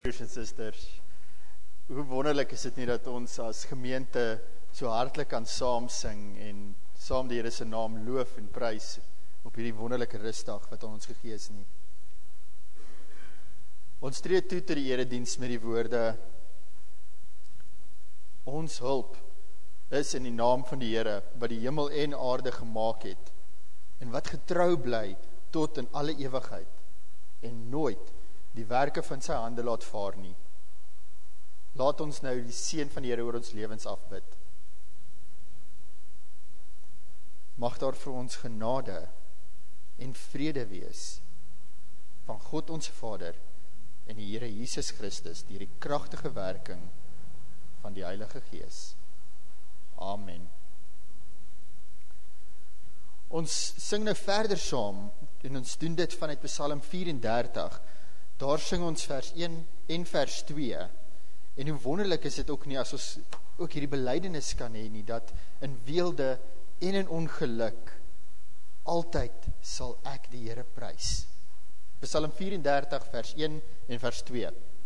Broers en susters, hoe wonderlik is dit nie dat ons as gemeente so hartlik kan saam sing en saam die Here se naam loof en prys op hierdie wonderlike rustdag wat aan ons gegee is nie. Ons tree toe tot die erediens met die woorde: Ons hulp is in die naam van die Here wat die hemel en aarde gemaak het en wat getrou bly tot in alle ewigheid en nooit die werke van sy hande laat vaar nie. Laat ons nou die seën van die Here oor ons lewens afbid. Mag daar vir ons genade en vrede wees van God ons Vader en die Here Jesus Christus deur die kragtige werking van die Heilige Gees. Amen. Ons sing nou verder saam en ons doen dit vanuit Psalm 34. Daar sing ons vers 1 en vers 2. En hoe wonderlik is dit ook nie as ons ook hierdie belydenis kan hê nie, dat in weelde en in ongeluk altyd sal ek die Here prys. Psalm 34 vers 1 en vers 2.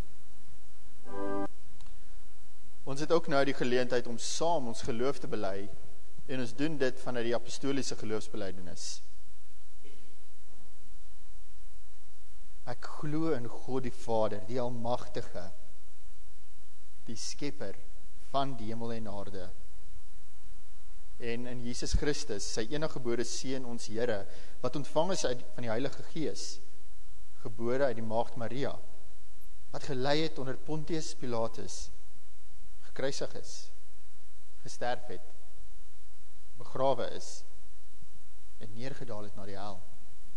Ons het ook nou die geleentheid om saam ons geloof te bely en ons doen dit vanuit die apostoliese geloofsbelydenis. Ek glo in God die Vader, die Almagtige, die Skepper van die hemel en aarde. En in Jesus Christus, sy eniggebore Seun, ons Here, wat ontvang is van die Heilige Gees, gebore uit die Maagd Maria, wat gelei het onder Pontius Pilatus, gekruisig is, gesterf het, begrawe is en neergedaal het na die hel.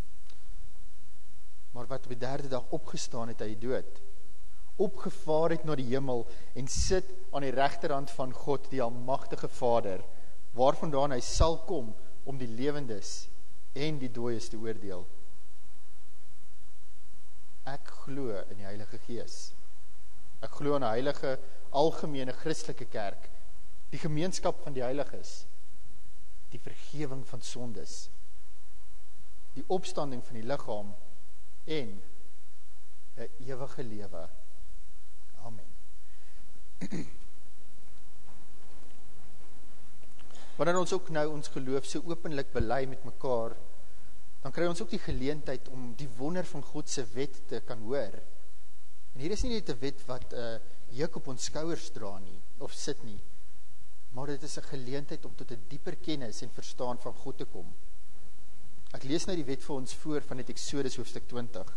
Maar wat op die derde dag opgestaan het uit die dood, opgevaar het na die hemel en sit aan die regterhand van God, die Almagtige Vader, waarvandaan hy sal kom om die lewendes en die dooies te oordeel. Ek glo in die Heilige Gees. Ek glo in 'n heilige, algemene Christelike kerk, die gemeenskap van die heiliges, die vergewing van sondes, die opstanding van die liggaam en 'n ewige lewe. Amen. Wanneer ons ook nou ons geloof so openlik bely met mekaar, dan kry ons ook die geleentheid om die wonder van God se wet te kan hoor. En hier is nie net 'n wet wat 'n juk op ons skouers dra nie, of sit nie, maar dit is 'n geleentheid om tot 'n dieper kennis en verstaan van God te kom. Ek lees nou die wet vir ons voor van die Eksodus hoofstuk 20.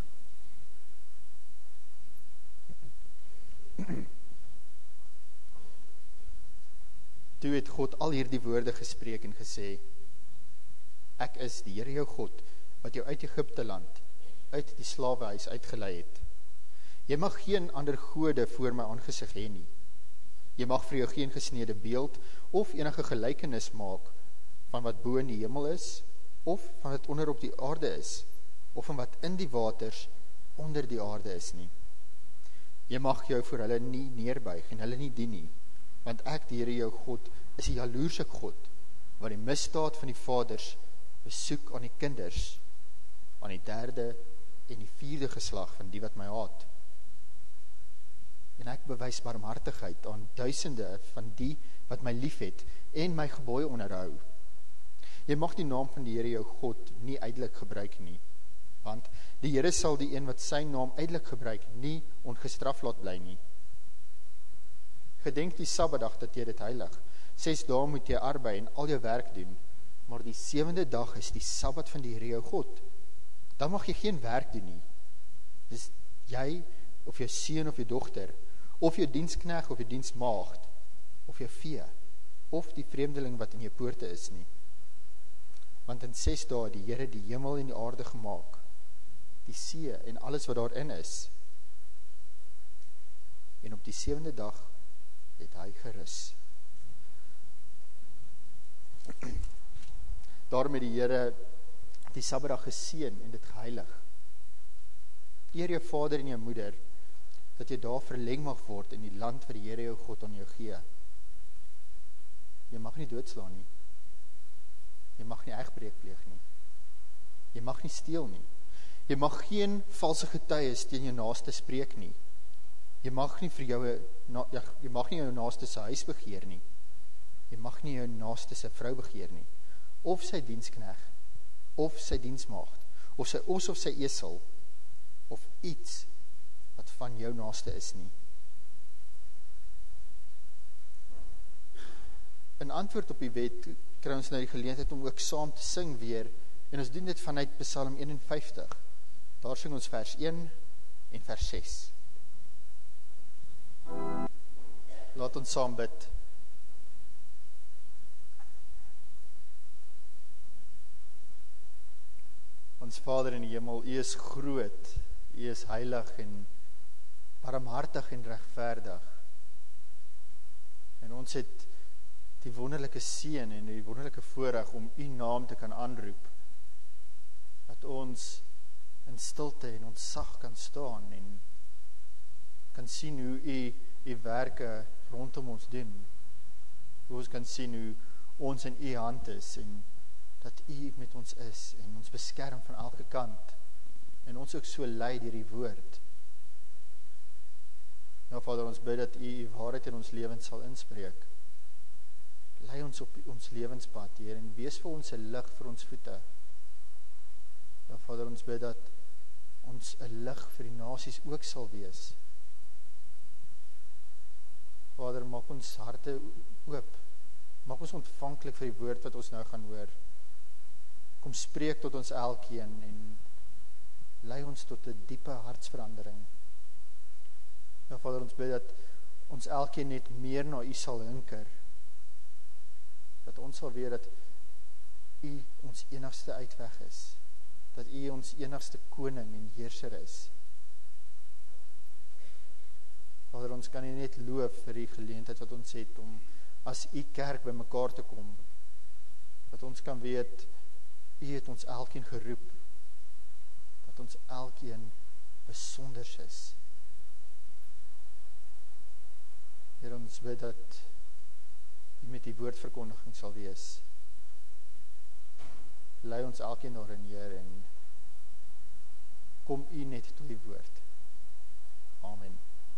Toe het God al hierdie woorde gespreek en gesê: Ek is die Here jou God, wat jou uit Egipte land, uit die slawehuis uitgelei het. Jy mag geen ander gode voor my aangesig hê nie. Jy mag vir jou geen gesneede beeld of enige gelykenis maak van wat bo in die hemel is, of van wat onder op die aarde is, of van wat in die waters onder die aarde is nie. Jy mag jou voor hulle nie neerbuig en hulle nie dien nie, want ek, die Here jou God, is 'n jaloerse God, wat die misdaad van die vaders besoek aan die kinders, aan die derde en die vierde geslag van die wat my haat. En ek bewys barmhartigheid aan duisende van die wat my liefhet en my gebooie onderhou. Jy mag die naam van die Here jou God nie ydelik gebruik nie, want die Here sal die een wat sy naam ydelik gebruik nie ongestraf laat bly nie. Gedenk die Sabbatdag dat jy dit heilig. 6 dae moet jy arbei en al jou werk doen, maar die 7de dag is die Sabbat van die Here jou God. Dan mag jy geen werk doen nie. Dis jy of jou seun of jou dogter, of jou diensknegt of jou diensmaagd, of jou vee, of die vreemdeling wat in jou poorte is nie. Want in 6 dae het die Here die hemel en die aarde gemaak, die see en alles wat daarin is. En op die 7de dag het hy gerus. Daarom het die Here die Sabbatdag geseën en dit geheilig. Eer jou vader en jou moeder, dat jy daar verleng mag word in die land wat die Here jou God aan jou gee. Jy mag nie doodslaan nie. Jy mag nie egbreek pleeg nie. Jy mag nie steel nie. Jy mag geen valse getuies teen jou naaste spreek nie. Jy mag nie vir jy mag nie jou naaste se huis begeer nie. Jy mag nie jou naaste se vrou begeer nie. Of sy diensknegt, of sy diensmaagd, of sy os of sy esel, of iets wat van jou naaste is nie. In antwoord op die wet kry ons nou die geleentheid om ook saam te sing weer, en ons doen dit vanuit Psalm 51. Daar sing ons vers 1 en vers 6. Laat ons saam bid. Ons Vader in die hemel, U is groot, U is heilig en barmhartig en regverdig. En ons het die wonderlike seën en die wonderlike voorreg om U naam te kan aanroep, dat ons in stilte en ontzag kan staan en kan sien hoe U werke rondom ons doen, hoe ons kan sien hoe ons in U hand is en dat U met ons is en ons beskerm van elke kant en ons ook so lei deur die woord. Nou Vader, ons bid dat U waarheid in ons lewens sal inspreek. Lei ons op ons lewenspad, Heer, en wees vir ons 'n lig vir ons voete. Ja, Vader, ons bid dat ons 'n lig vir die nasies ook sal wees. Vader, maak ons harte oop. Maak ons ontvanklik vir die woord wat ons nou gaan hoor. Kom spreek tot ons elkeen en lei ons tot 'n diepe hartsverandering. Ja, Vader, ons bid dat ons elkeen net meer na U sal hinker. Dat ons sal weet dat U ons enigste uitweg is. Dat U ons enigste koning en heerser is. Vader, ons kan U net loof vir die geleentheid wat ons het om as U kerk by mekaar te kom. Dat ons kan weet, U het ons elkeen geroep. Dat ons elkeen besonders is. Heer, ons bid dat U met die woordverkondiging sal wees. Lei ons elkeen daarin, Heer, en kom U net tot die woord. Amen.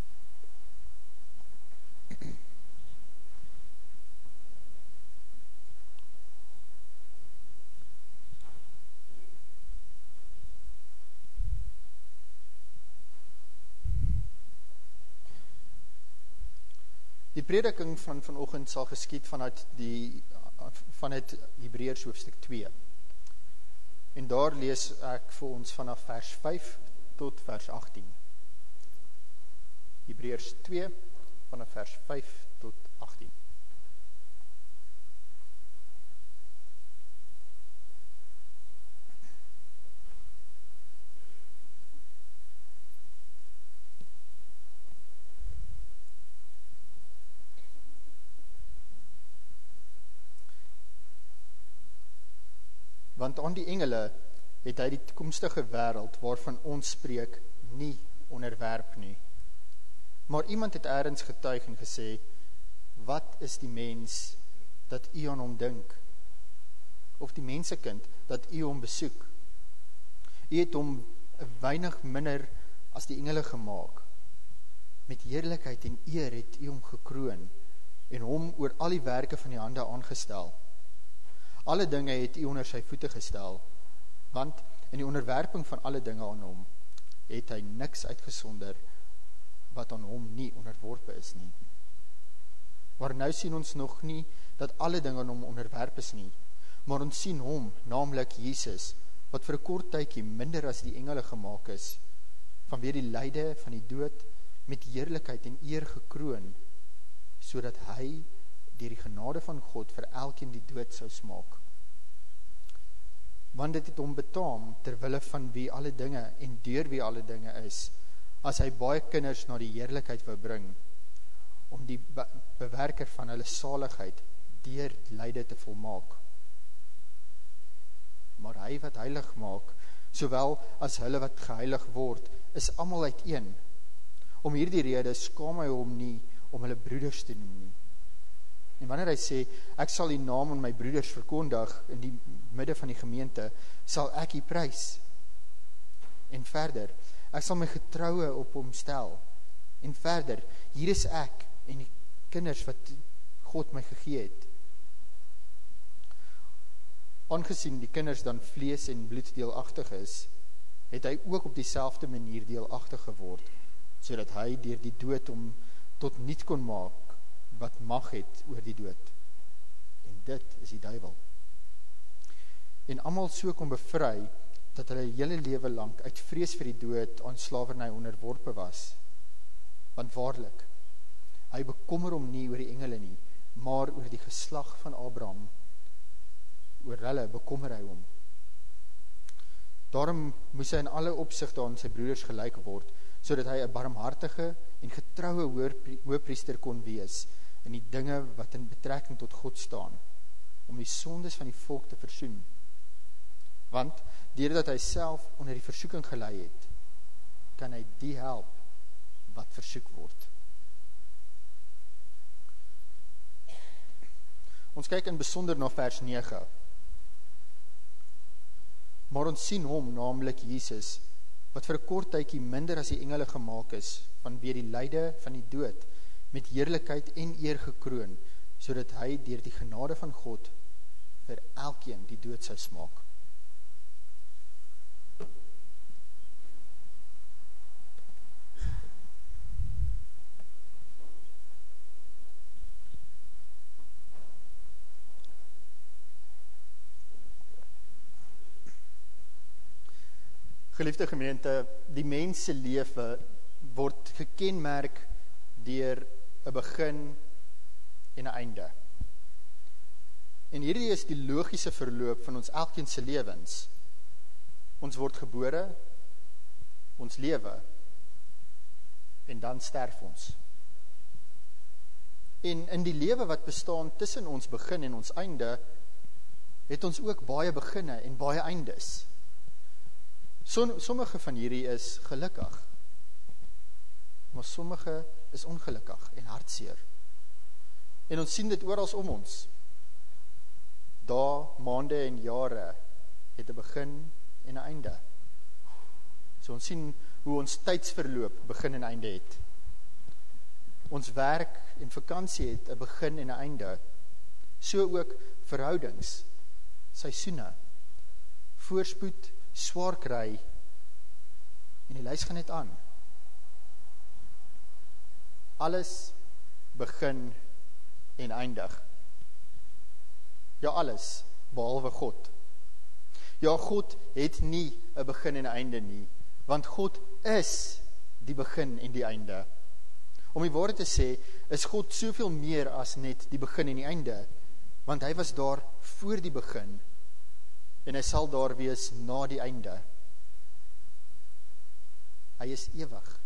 Die prediking van vanoggend sal geskied vanuit Hebreërs hoofstuk 2. En daar lees ek vir ons vanaf vers 5 tot vers 18. Hebreërs 2 vanaf vers 5 tot 18. Want aan die engele het hy die toekomstige wêreld waarvan ons spreek nie onderwerp nie. Maar iemand het eers getuig en gesê, wat is die mens dat U aan hom dink? Of die mensekind dat U hom besoek? U het hom 'n weinig minder as die engele gemaak. Met heerlikheid en eer het U hom gekroon en hom oor al die werke van die hande aangestel. Alle dinge het U onder sy voete gestel, want in die onderwerping van alle dinge aan hom, het hy niks uitgesonder wat aan hom nie onderworpe is nie. Maar nou sien ons nog nie dat alle dinge aan hom onderwerp is nie, maar ons sien hom, naamlik Jesus, wat vir 'n kort tydjie minder as die engele gemaak is, vanweë die lyde van die dood met heerlikheid en eer gekroon, sodat hy deur die genade van God vir elkeen die dood sou smaak. Want dit het hom betaam terwille van wie alle dinge en deur wie alle dinge is, as hy baie kinders na die heerlikheid wou bring, om die bewerker van hulle saligheid deur lyde te volmaak. Maar hy wat heilig maak, sowel as hulle wat geheilig word, is almal uiteen. Om hierdie rede skaam hy hom nie om hulle broeders te noem nie. En wanneer hy sê, ek sal die naam aan my broeders verkondig in die midde van die gemeente, sal ek U prys. En verder, ek sal my getroue op hom stel En verder, hier is ek en die kinders wat God my gegee het. Aangesien die kinders dan vlees en bloed deelagtig is, het hy ook op dieselfde manier deelagtig geword, sodat hy deur die dood hom tot niet kon maak, wat mag het oor die dood. En dit is die duiwel. En almal so kon bevry, dat hulle hele lewe lank uit vrees vir die dood aan slawerny onderworpe was. Want waarlik, hy bekommer hom nie oor die engele nie, maar oor die geslag van Abraham. Oor hulle bekommer hy hom. Daarom moes hy in alle opsigte aan sy broeders gelyk word, sodat hy 'n barmhartige en getroue hoëpriester kon wees in die dinge wat in betrekking tot God staan, om die sondes van die volk te versoen. Want deurdat hy self onder die versoeking gelei het, kan hy die help wat versoek word. Ons kyk in besonder na vers 9. Maar ons sien hom, naamlik Jesus, wat vir 'n kort tydjie minder as die engele gemaak is, vanweë die lyde van die dood, met heerlikheid en eer gekroon, sodat hy deur die genade van God vir elkeen die dood sou smaak. Geliefde gemeente, die mens se lewe word gekenmerk deur 'n begin en 'n einde. En hierdie is die logiese verloop van ons elkeen se lewens. Ons word gebore, ons lewe, en dan sterf ons. En in die lewe wat bestaan tussen ons begin en ons einde, het ons ook baie beginne en baie eindes. Sommige van hierdie is gelukkig, maar sommige is ongelukkig en hartseer. En ons sien dit oral om ons. Dae, maande en jare het 'n begin en 'n einde. So ons sien hoe ons tydsverloop begin en einde het. Ons werk en vakansie het 'n begin en 'n einde. So ook verhoudings, seisoene, voorspoed, swaar kry, en die lys gaan net aan. Alles begin en eindig. Ja, alles, behalwe God. Ja, God het nie 'n begin en 'n einde nie, want God is die begin en die einde. Om die waarheid te sê, is God soveel meer as net die begin en die einde, want hy was daar voor die begin, en hy sal daar wees na die einde. Hy is ewig.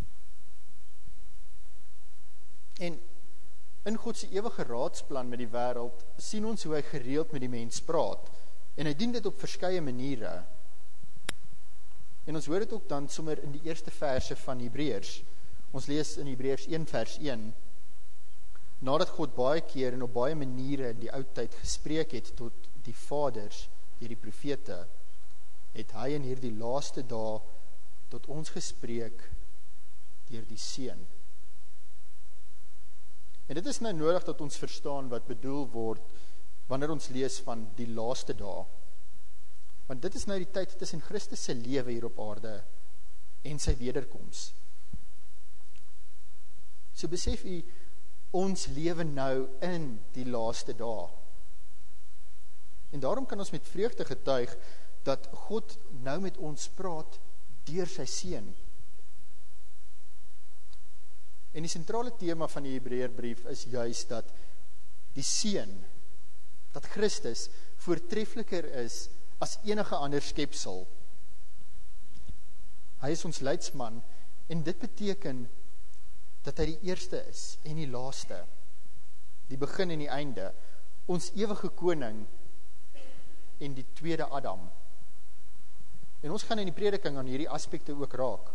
En in God se ewige raadsplan met die wêreld, sien ons hoe hy gereeld met die mens praat, en hy doen dit op verskeie maniere. En ons hoor dit ook dan sommer in die eerste verse van Hebreërs. Ons lees in Hebreërs 1 vers 1, nadat God baie keer en op baie maniere in die ou tyd gespreek het tot die vaders, deur die profete, het hy in hierdie laaste dae tot ons gespreek deur die Seun. En dit is nou nodig dat ons verstaan wat bedoel word wanneer ons lees van die laaste dae. Want dit is nou die tyd tussen Christus se lewe hier op aarde en sy wederkoms. So besef u, ons lewe nou in die laaste dae. En daarom kan ons met vreugde getuig dat God nou met ons praat deur sy Seun. En die sentrale tema van die Hebreërbrief is juis dat die Seun, dat Christus voortreffliker is as enige ander skepsel. Hy is ons leidsman en dit beteken dat hy die eerste is en die laaste, die begin en die einde, ons ewige koning en die tweede Adam. En ons gaan in die prediking aan hierdie aspekte ook raak.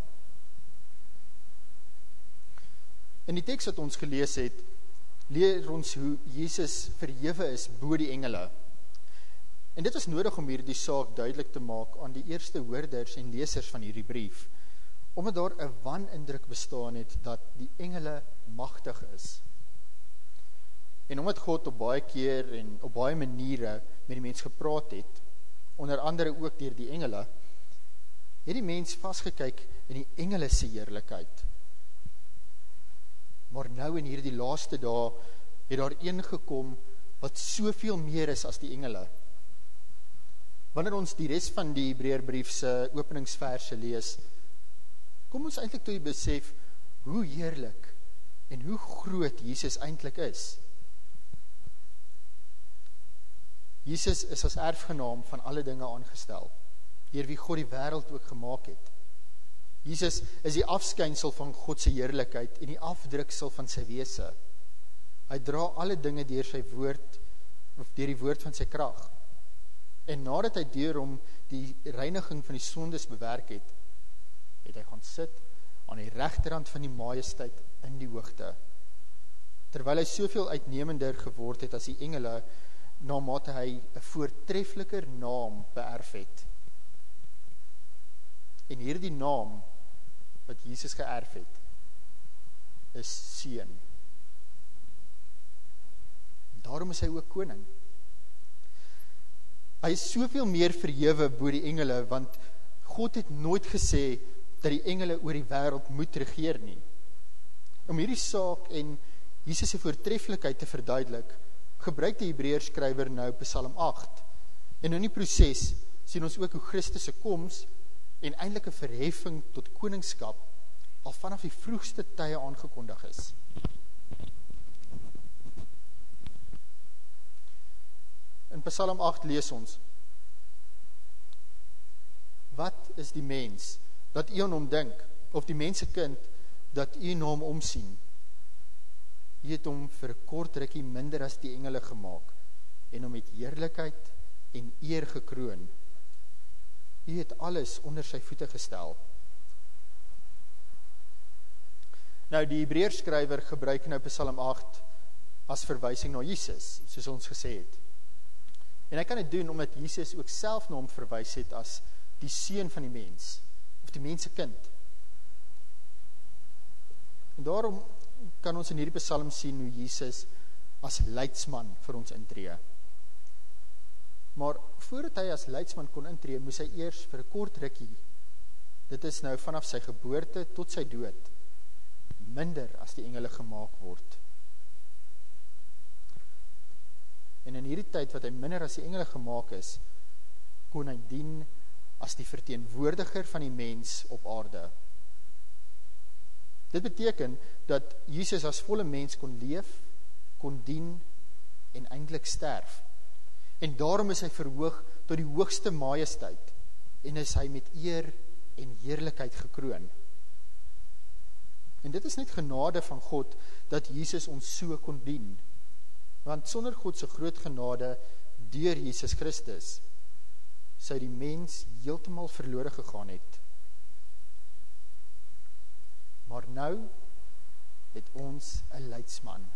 In die teks wat ons gelees het, leer ons hoe Jesus verhewe is bo die engele. En dit is nodig om hierdie saak duidelik te maak aan die eerste hoorders en lesers van hierdie brief, omdat daar 'n wanindruk bestaan het dat die engele magtig is. En omdat God op baie keer en op baie maniere met die mens gepraat het, onder andere ook deur die engele, het die mens vasgekyk in die engele se heerlikheid. Maar nou in hierdie laaste dae het daar een gekom wat soveel meer is as die engele. Wanneer ons die res van die Hebreërbrief se openingsverse lees, kom ons eintlik tot die besef hoe heerlik en hoe groot Jesus eintlik is. Jesus is as erfgenaam van alle dinge aangestel, deur wie God die wêreld ook gemaak het. Jesus is die afskynsel van God se heerlikheid en die afdruksel van sy wese. Hy dra alle dinge deur sy woord, of deur die woord van sy krag. En nadat hy deur hom die reiniging van die sondes bewerk het, het hy gaan sit aan die regterhand van die majesteit in die hoogte. Terwyl hy soveel uitnemender geword het as die engele, naarmate hy 'n voortreffeliker naam beerf het. En hierdie naam wat Jesus geërf het, is seun. Daarom is hy ook koning. Hy is soveel meer verhewe bo die engele, want God het nooit gesê dat die engele oor die wêreld moet regeer nie. Om hierdie saak en Jesus se voortreffelikheid te verduidelik, gebruik die Hebreërskrywer nou Psalm 8. En in die proses sien ons ook hoe Christus se koms en eintlik 'n verheffing tot koningskap al vanaf die vroegste tye aangekondig is. In Psalm 8 lees ons: Wat is die mens dat u aan hom dink, of die mensekind dat u na hom omsien? U het hom vir 'n kort rukkie minder as die engele gemaak en hom met heerlikheid en eer gekroon. U het alles onder sy voete gestel. Nou, die Hebreërskrywer gebruik nou Psalm 8 as verwysing na Jesus, soos ons gesê het. En hy kan dit doen omdat Jesus ook self na hom verwys het as die seun van die mens, of die mensekind. En daarom kan ons in hierdie Psalm sien hoe Jesus as leidsman vir ons intree. Maar voordat hy as leidsman kon intree, moes hy eers vir 'n kort rukkie, dit is nou vanaf sy geboorte tot sy dood, minder as die engele gemaak word. En in hierdie tyd wat hy minder as die engele gemaak is, kon hy dien as die verteenwoordiger van die mens op aarde. Dit beteken dat Jesus as volle mens kon leef, kon dien en eintlik sterf. En daarom is hy verhoog tot die hoogste majesteit en is hy met eer en heerlikheid gekroon. En dit is net genade van God dat Jesus ons so kon dien. Want sonder God se groot genade deur Jesus Christus sou die mens heeltemal verlore gegaan het. Maar nou het ons 'n leidsman.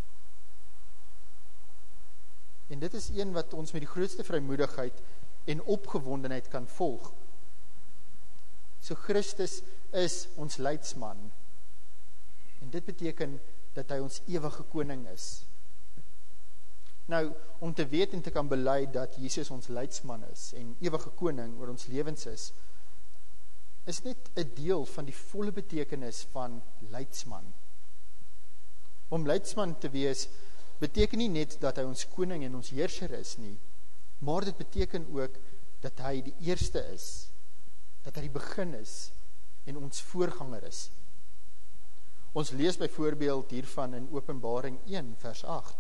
En dit is een wat ons met die grootste vrymoedigheid en opgewondenheid kan volg. So Christus is ons leidsman. En dit beteken dat hy ons ewige koning is. Nou, om te weet en te kan bely dat Jesus ons leidsman is en ewige koning oor ons lewens is net 'n deel van die volle betekenis van leidsman. Om leidsman te wees beteken nie net dat hy ons koning en ons heerser is nie, maar dit beteken ook dat hy die eerste is, dat hy die begin is en ons voorganger is. Ons lees byvoorbeeld hiervan in Openbaring 1 vers 8.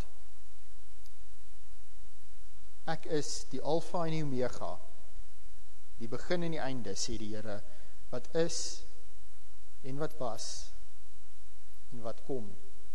Ek is die Alfa en die Omega, die begin en die einde, sê die Here, wat is en wat was en wat kom.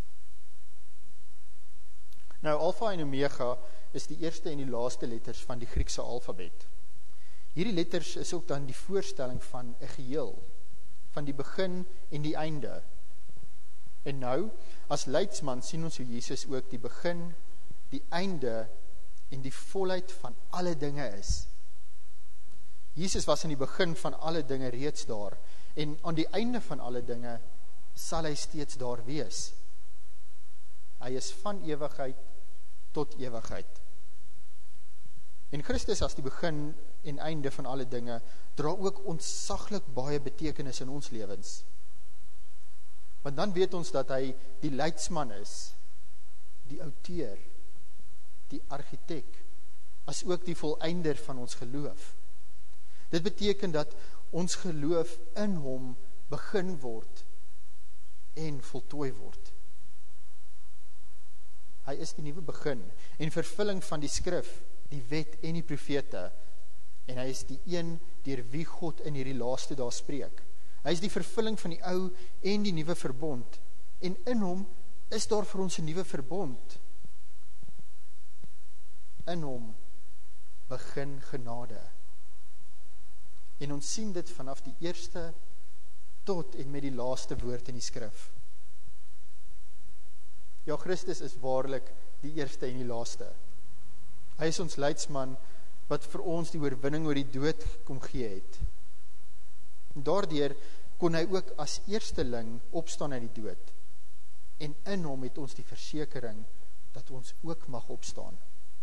Nou, Alfa en Omega is die eerste en die laaste letters van die Griekse alfabet. Hierdie letters is ook dan die voorstelling van 'n geheel, van die begin en die einde. En nou, as leidsman sien ons hoe Jesus ook die begin, die einde en die volheid van alle dinge is. Jesus was in die begin van alle dinge reeds daar, En aan die einde van alle dinge sal hy steeds daar wees. Hy is van ewigheid tot ewigheid. En Christus as die begin en einde van alle dinge, dra ook ontsaglik baie betekenis in ons lewens. Want dan weet ons dat hy die leidsman is, die outeur, die argitek, as ook die volleinder van ons geloof. Dit beteken dat ons geloof in hom begin word en voltooi word. Hy is die nuwe begin en vervulling van die skrif, die wet en die profete, en hy is die een deur wie God in hierdie laaste dae spreek. Hy is die vervulling van die ou en die nuwe verbond, en in hom is daar vir ons 'n nuwe verbond. In hom begin genade. En ons sien dit vanaf die eerste tot en met die laaste woord in die skrif. Ja, Christus is waarlik die eerste en die laaste. Hy is ons leidsman wat vir ons die oorwinning oor die dood kom gee het. En daardeur kon hy ook as eersteling opstaan uit die dood. En in hom het ons die versekering dat ons ook mag opstaan.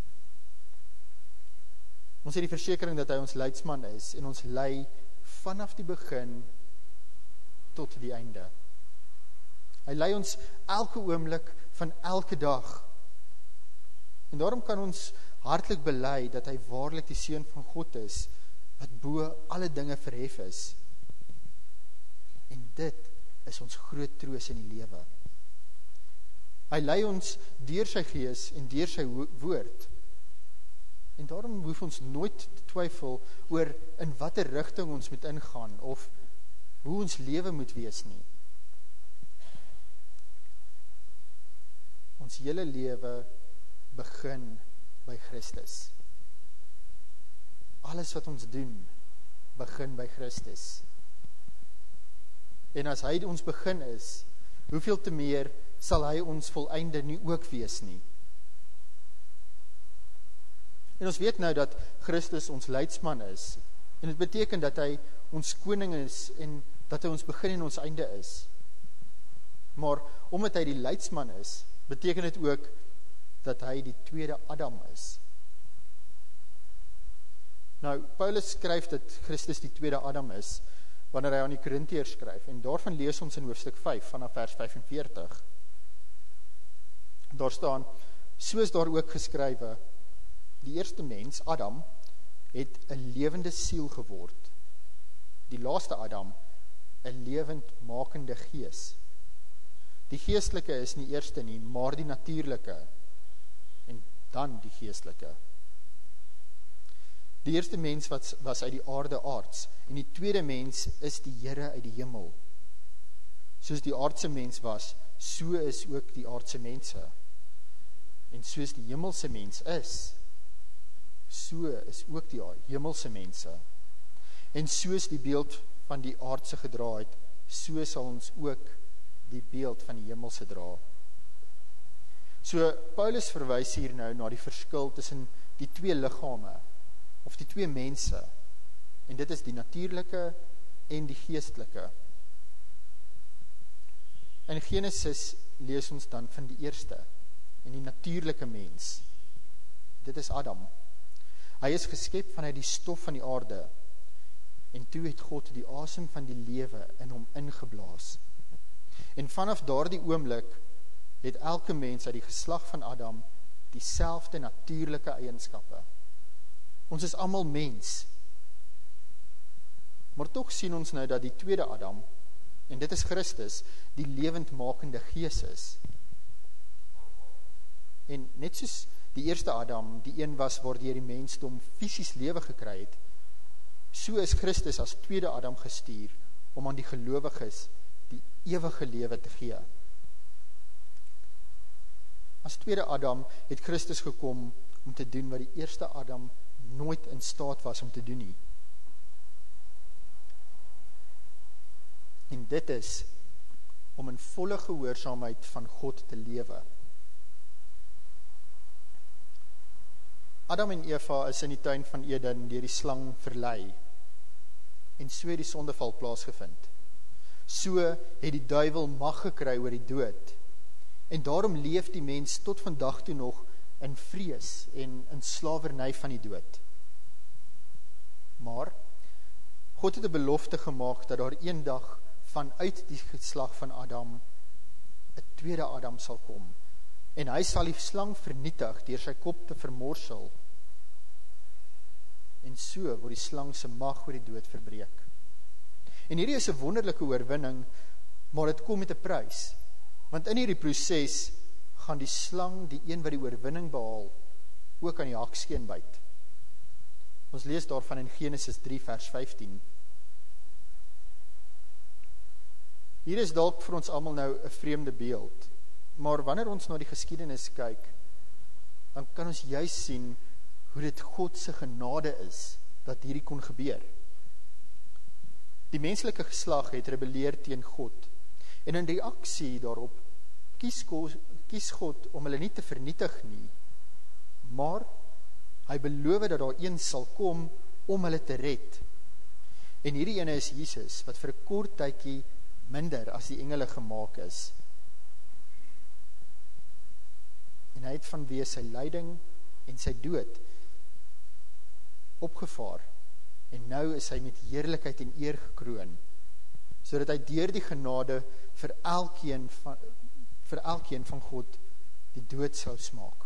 Ons het die versekering dat hy ons leidsman is en ons lei vanaf die begin tot die einde. Hy lei ons elke oomblik van elke dag. En daarom kan ons hartlik bely dat hy waarlik die Seun van God is, wat bo alle dinge verhef is. En dit is ons groot troos in die lewe. Hy lei ons deur sy gees en deur sy woord. En daarom hoef ons nooit te twyfel oor in watter rigting ons moet ingaan of hoe ons lewe moet wees nie. Ons hele lewe begin by Christus. Alles wat ons doen, begin by Christus. En as hy ons begin is, hoeveel te meer sal hy ons volleinde nie ook wees nie. En ons weet nou dat Christus ons leidsman is, en dit beteken dat hy ons koning is, en dat hy ons begin en ons einde is. Maar omdat hy die leidsman is, beteken dit ook dat hy die tweede Adam is. Nou, Paulus skryf dat Christus die tweede Adam is, wanneer hy aan die Korintiërs skryf, en daarvan lees ons in hoofstuk 5, vanaf vers 45. Daar staan, so is daar ook geskrywe, die eerste mens, Adam, het 'n lewende siel geword. Die laaste Adam, 'n lewendmakende gees. Die geestelike is nie eerste nie, maar die natuurlike, en dan die geestelike. Die eerste mens was uit die aarde aards, en die tweede mens is die Here uit die hemel. Soos die aardse mens was, so is ook die aardse mense. En soos die hemelse mens is, so is ook die hemelse mense. En soos die beeld van die aardse gedra het, so sal ons ook die beeld van die hemelse dra. So Paulus verwys hier nou na die verskil tussen die twee liggame, of die twee mense, en dit is die natuurlike en die geestelike. In Genesis lees ons dan van die eerste, en die natuurlike mens. Dit is Adam. Hy is geskep vanuit die stof van die aarde, en toe het God die asem van die lewe in hom ingeblaas. En vanaf daardie oomblik het elke mens uit die geslag van Adam dieselfde natuurlike eienskappe. Ons is almal mens. Maar tog sien ons nou dat die tweede Adam, en dit is Christus, die lewendmakende gees is. En net soos die eerste Adam, die een was waardeur die mensdom fisies lewe gekry het, so is Christus as tweede Adam gestuur om aan die gelowiges die ewige lewe te gee. As tweede Adam het Christus gekom om te doen wat die eerste Adam nooit in staat was om te doen nie. En dit is om in volle gehoorsaamheid van God te lewe. Adam en Eva is in die tuin van Eden deur die slang verlei, en so het die sondeval plaasgevind. so het die duiwel mag gekry oor die dood. En daarom leef die mens tot vandag toe nog in vrees en in slawerny van die dood. Maar God het 'n belofte gemaak dat daar eendag vanuit die geslag van Adam 'n tweede Adam sal kom. En hy sal die slang vernietig deur sy kop te vermorsel. En so word die slang se mag oor die dood verbreek. En hierdie is 'n wonderlike oorwinning, maar dit kom met 'n prys. Want in hierdie proses gaan die slang, die een wat die oorwinning behaal, ook aan die hakskeen byt. Ons lees daarvan in Genesis 3 vers 15. Hier is dalk vir ons almal nou 'n vreemde beeld, maar wanneer ons na die geskiedenis kyk, dan kan ons juis sien hoe dit God se genade is, dat hierdie kon gebeur. Die menslike geslag het rebelleer teen God, en in reaksie daarop kies God om hulle nie te vernietig nie, maar hy beloof dat daar een sal kom om hulle te red. En hierdie ene is Jesus, wat vir 'n kort tydjie minder as die engele gemaak is. En hy het vanweë sy lyding en sy dood opgevaar, en nou is hy met heerlikheid en eer gekroon, sodat hy deur die genade vir elkeen van God die dood sou smaak.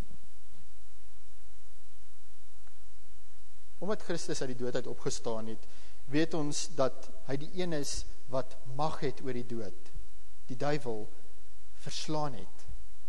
Omdat Christus uit die dood uit opgestaan het, weet ons dat hy die een is wat mag het oor die dood, die duiwel verslaan het.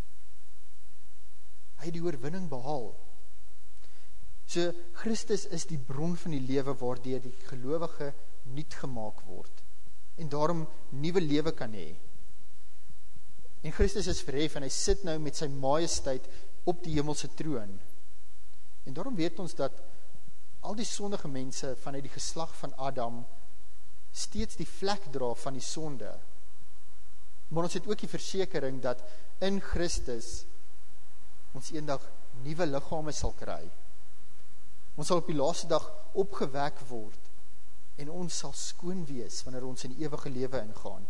Hy het die oorwinning behaal. So Christus is die bron van die lewe waardeur die gelowige nuut gemaak word en daarom nuwe lewe kan hê. En Christus is verhef en hy sit nou met sy majesteit op die hemelse troon. En daarom weet ons dat al die sondige mense vanuit die geslag van Adam steeds die vlek dra van die sonde. Maar ons het ook die versekering dat in Christus ons eendag nuwe liggame sal kry. Ons sal op die laaste dag opgewek word en ons sal skoon wees wanneer ons in die ewige lewe ingaan.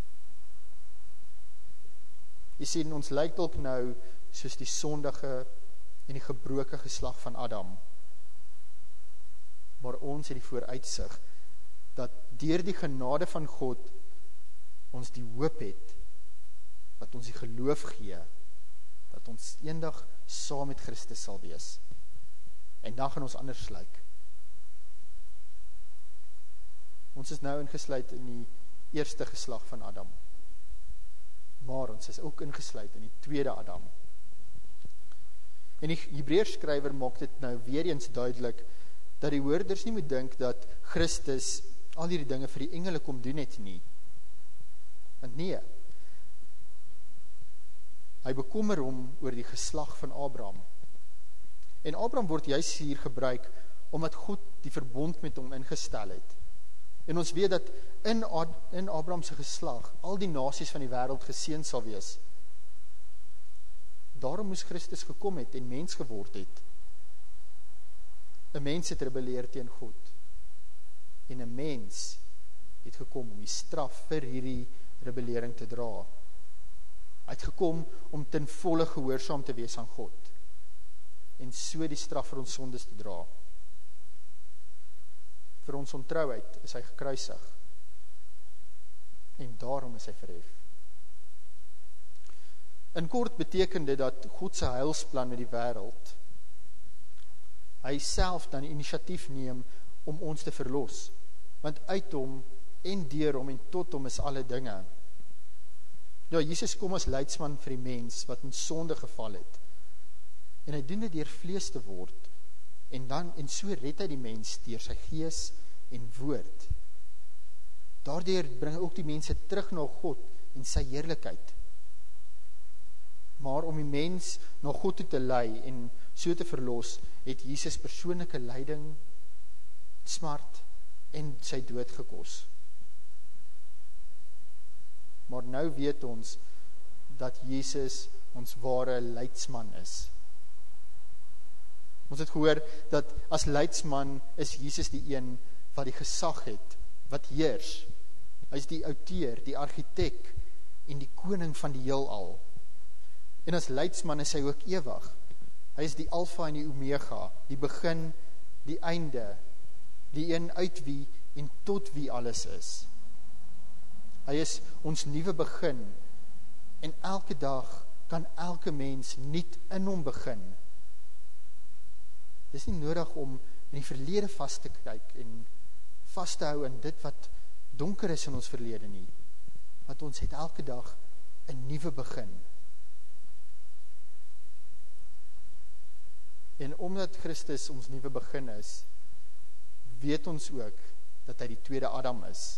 Jy sien, ons lyk dalk nou soos die sondige en die gebroke geslag van Adam. Maar ons het die vooruitsig dat deur die genade van God ons die hoop het, dat ons die geloof gee, dat ons eendag saam met Christus sal wees. En dan gaan ons anders lyk. Ons is nou ingesluit in die eerste geslag van Adam. Maar ons is ook ingesluit in die tweede Adam. En die Hebreërskrywer maak dit nou weer eens duidelik, dat die hoorders nie moet dink dat Christus al hierdie dinge vir die engele kom doen het nie. Want nee, hy bekommer hom oor die geslag van Abraham. En Abraham word juist hier gebruik, omdat God die verbond met hom ingestel het. En ons weet dat in Abraham se geslag al die nasies van die wêreld geseën sal wees. Daarom moes Christus gekom het en mens geword het. 'n Mens het rebelleer teen God. En 'n mens het gekom om die straf vir hierdie rebellering te dra. Hy het gekom om ten volle gehoorsaam te wees aan God. En so die straf vir ons sondes te dra. Vir ons ontrouheid is hy gekruisig. En daarom is hy verhef. In kort beteken dit dat God se heilsplan met die wêreld, hy self dan die inisiatief neem om ons te verlos. Want uit hom en deur hom en tot hom is alle dinge. Ja, Jesus kom as leidsman vir die mens wat in sonde geval het. En hy doen dit deur vlees te word. En so red hy die mens deur sy gees en woord. Daardeur bring hy ook die mense terug na God en sy heerlikheid. Maar om die mens na God toe te lei en so te verlos, het Jesus persoonlike lyding, smart en sy dood gekos. Maar nou weet ons dat Jesus ons ware leidsman is. Ons het gehoor dat as leidsman is Jesus die een wat die gesag het, wat heers. Hy is die outeur, die argitek en die koning van die heelal. En as leidsman is hy ook ewig. Hy is die alfa en die omega, die begin, die einde, die een uit wie en tot wie alles is. Hy is ons nuwe begin en elke dag kan elke mens nuut in hom begin. Dit is nie nodig om in die verlede vas te kyk en vas te hou in dit wat donker is in ons verlede nie. Want ons het elke dag 'n nuwe begin. En omdat Christus ons nuwe begin is, weet ons ook dat hy die tweede Adam is.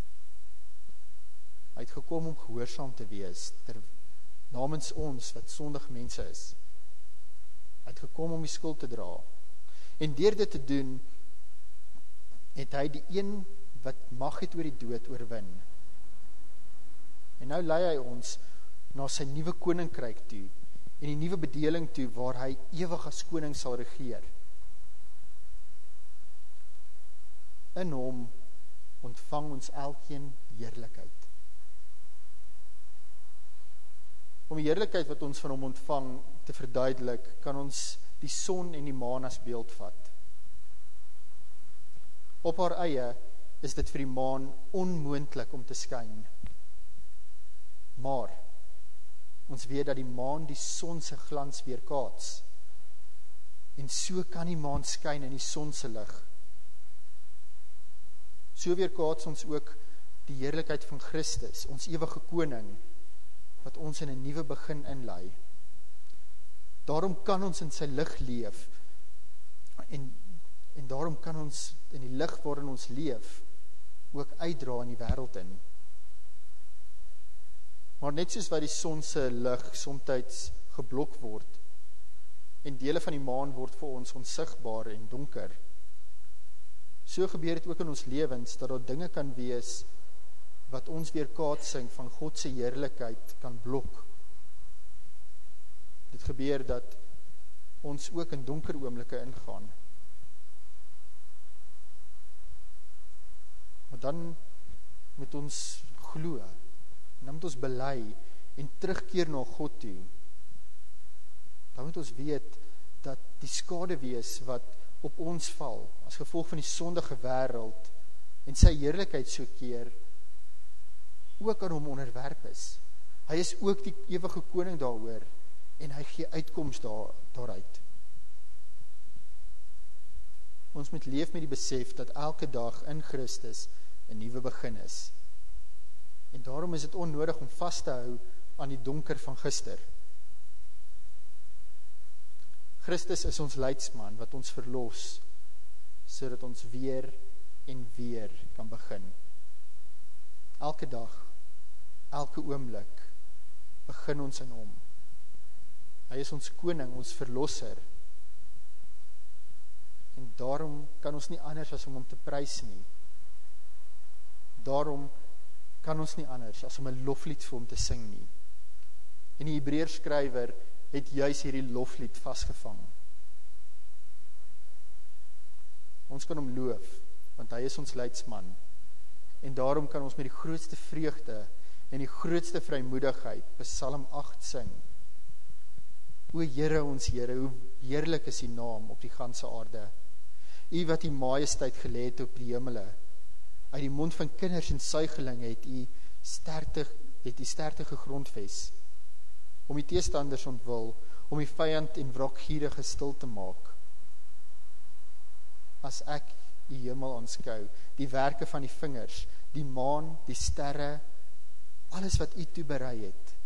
Hy het gekom om gehoorsaam te wees namens ons wat sondige mense is. Hy het gekom om die skuld te dra. En deur dit te doen, het hy die een wat mag het oor die dood oorwin. En nou lei hy ons na sy nuwe koninkryk toe, en die nuwe bedeling toe, waar hy ewig as koning sal regeer. In hom ontvang ons elkeen heerlikheid. Om die heerlikheid wat ons van hom ontvang te verduidelik, kan ons die son en die maan as beeld vat. Op haar eie is dit vir die maan onmoontlik om te skyn. Maar ons weet dat die maan die son se glans weerkaats. En so kan die maan skyn in die son se lig. So weerkaats ons ook die heerlikheid van Christus, ons ewige koning, wat ons in 'n nuwe begin inlei. Daarom kan ons in sy lig leef, en daarom kan ons in die lig waarin ons leef, ook uitdra in die wêreld in. Maar net soos wat die son se lig soms geblok word, en dele van die maan word vir ons onsigbaar en donker, so gebeur dit ook in ons lewens, dat daar dinge kan wees, wat ons weerkaatsing van God se heerlikheid kan blok. Dit gebeur dat ons ook in donker oomblikke ingaan. Maar dan moet ons glo, en dan moet ons bely en terugkeer na God toe. Dan moet ons weet dat die skaduwees wat op ons val, as gevolg van die sondige wêreld en sy heerlikheid so keer, ook aan hom onderwerp is. Hy is ook die ewige koning daaroor, en hy gee uitkoms daaruit. Ons moet leef met die besef dat elke dag in Christus 'n nuwe begin is. En daarom is dit onnodig om vas te hou aan die donker van gister. Christus is ons leidsman wat ons verlos, sodat ons weer en weer kan begin. Elke dag, elke oomblik, begin ons in hom. Hy is ons koning, ons verlosser. En daarom kan ons nie anders as om hom te prys nie. Daarom kan ons nie anders as om 'n loflied vir hom te sing nie. En die Hebreërs skrywer het juis hierdie loflied vasgevang. Ons kan hom loof, want hy is ons leidsman. En daarom kan ons met die grootste vreugde en die grootste vrymoedigheid Psalm 8 sing. O Here, ons Here, hoe heerlik is die naam op die ganse aarde. U wat die majesteit gelê het op die hemele. Uit die mond van kinders en suigelinge het u sterkte gegrondves, om die teestanders ontwil, om die vyand en wrokgierige stil te maak. As ek die hemel aanskou, die werke van die vingers, die maan, die sterre, alles wat u toeberei het.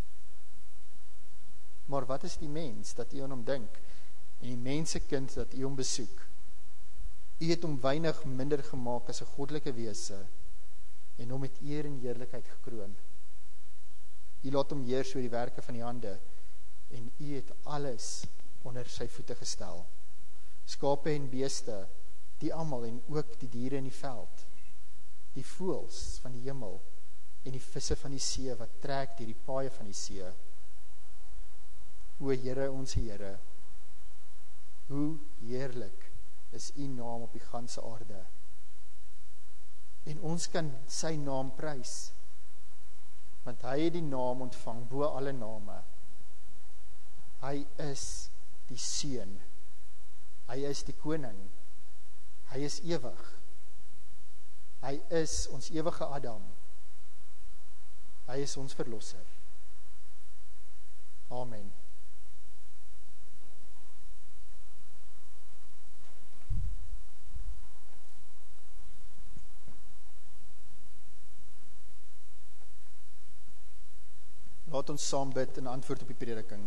Maar wat is die mens, dat u aan hom dink, en die mensekind, dat u hom besoek? U het hom weinig minder gemaak as 'n goddelike wese, en hom met eer en heerlikheid gekroon. U laat hom heers oor die werke van die hande, en u het alles onder sy voete gestel. Skape en beeste, die almal, en ook die diere in die veld, die voëls van die hemel, en die visse van die see, wat trek deur die paaie van die see. O Here, ons Here, hoe heerlik is u naam op die ganse aarde. En ons kan sy naam prys, want hy het die naam ontvang bo alle name. Hy is die Seun, hy is die Koning, hy is ewig, hy is ons ewige Adam, hy is ons verlosser. Amen. Laat ons saam bid in antwoord op die prediking.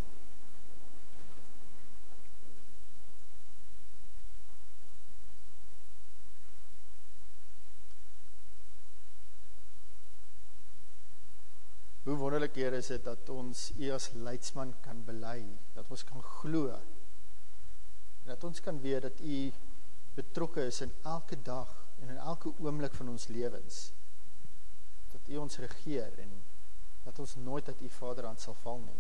Hoe wonderlik, Here, is dit dat ons U as leidsman kan bely, dat ons kan glo, en dat ons kan weet dat U betrokke is in elke dag en in elke oomblik van ons lewens, dat U ons regeer en dat ons nooit uit U Vaderhand sal val nie.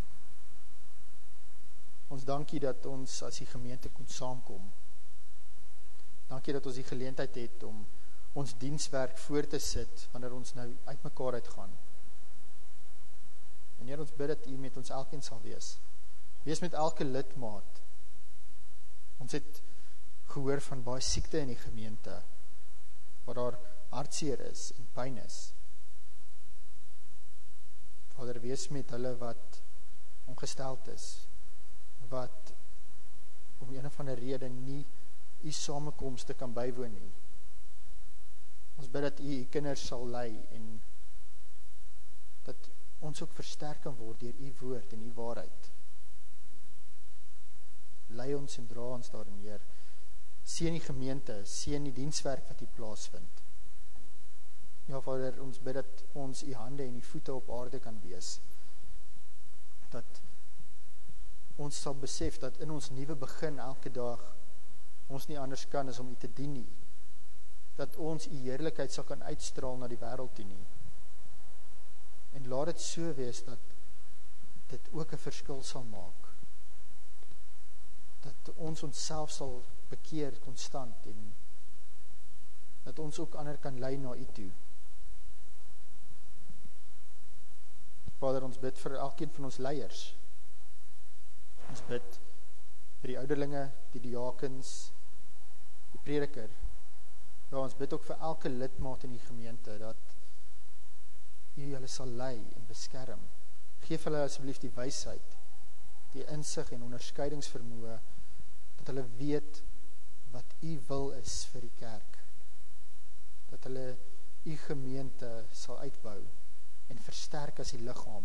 Ons dankie dat ons as die gemeente kon saamkom. Dankie dat ons die geleentheid het om ons dienswerk voor te sit wanneer ons nou uit mekaar uitgaan. En Heer, ons bid dat U met ons elkeen sal wees. Wees met elke lidmaat. Ons het gehoor van baie siekte in die gemeente, waar daar hartseer is en pyn is. Vader, wees met hulle wat ongesteld is, wat om een of ander rede nie U samekomste kan bywoon nie. Ons bid dat U kinders sal lei en dat ons ook versterk kan word deur U woord en U waarheid. Lei ons en dra ons daarin, Heer. Seën die gemeente, seën die dienswerk wat hier plaasvind. Ja, Vader, ons bid dat ons U hande en U voete op aarde kan wees. Dat ons sal besef dat in ons nuwe begin elke dag ons nie anders kan as om U te dien nie. Dat ons U heerlikheid sal kan uitstraal na die wêreld toe nie. En laat dit so wees dat dit ook 'n verskil sal maak. Dat ons onsself sal bekeer konstant en dat ons ook ander kan lei na U toe. Vader, ons bid vir elkeen van ons leiers. Ons bid vir die ouderlinge, die diakens, die prediker. Ja, ons bid ook vir elke lidmaat in die gemeente dat U hulle sal lei en beskerm. Geef hulle asseblief die wysheid, die insig en onderskeidingsvermoë, dat hulle weet wat U wil is vir die kerk. Dat hulle U gemeente sal uitbou en versterk as die liggaam.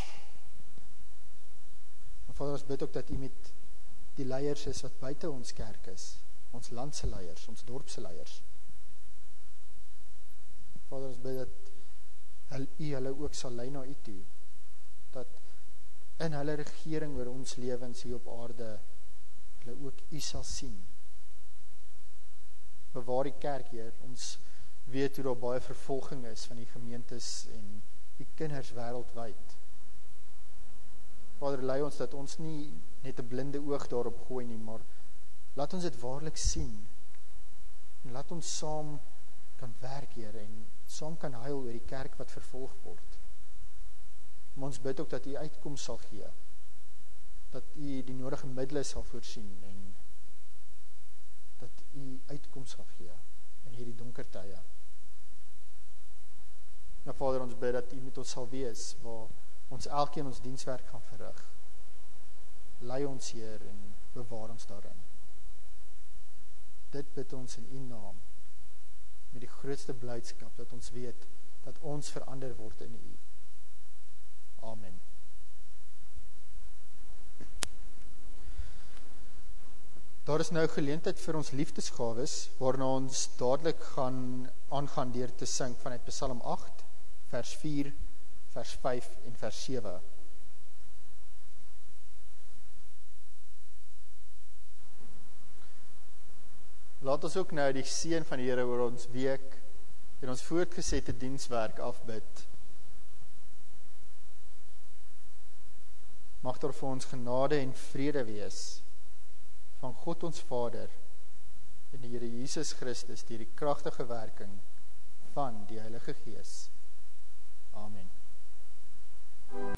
En Vader, ons bid ook dat U met die leiers is wat buite ons kerk is, ons landse leiers, ons dorpse leiers. Vader, ons bid dat U hulle ook sal lei na U toe, dat in hulle regering oor ons lewens hier op aarde, hulle ook U sal sien. Bewaar die kerk, Heer. Ons weet hoe daar baie vervolging is van die gemeentes en die kinders wêreldwyd. Vader, lei ons dat ons nie net 'n blinde oog daarop gooi nie, maar laat ons dit waarlik sien. En laat ons saam kan werk, Heer, en saam kan huil oor die kerk wat vervolg word. Maar ons bid ook dat U uitkoms sal gee, dat U die nodige middele sal voorsien en dat U uitkoms sal gee in hierdie donker tye. Nou Vader, ons bid dat U met ons sal wees, waar ons elkeen ons dienswerk gaan verrig. Lei ons, Heer, en bewaar ons daarin. Dit bid ons in U naam, met die grootste blydskap dat ons weet dat ons verander word in U. Amen. Daar is nou geleentheid vir ons liefdesgawes, waarna ons dadelik gaan aangaan deur te sing vanuit Psalm 8, vers 4, vers 5 en vers 7. Laat ons ook nou die seën van die Here oor ons week en ons voortgesette dienswerk afbid. Mag daar vir ons genade en vrede wees van God ons Vader en die Here Jesus Christus deur die kragtige werking van die Heilige Gees. Amen.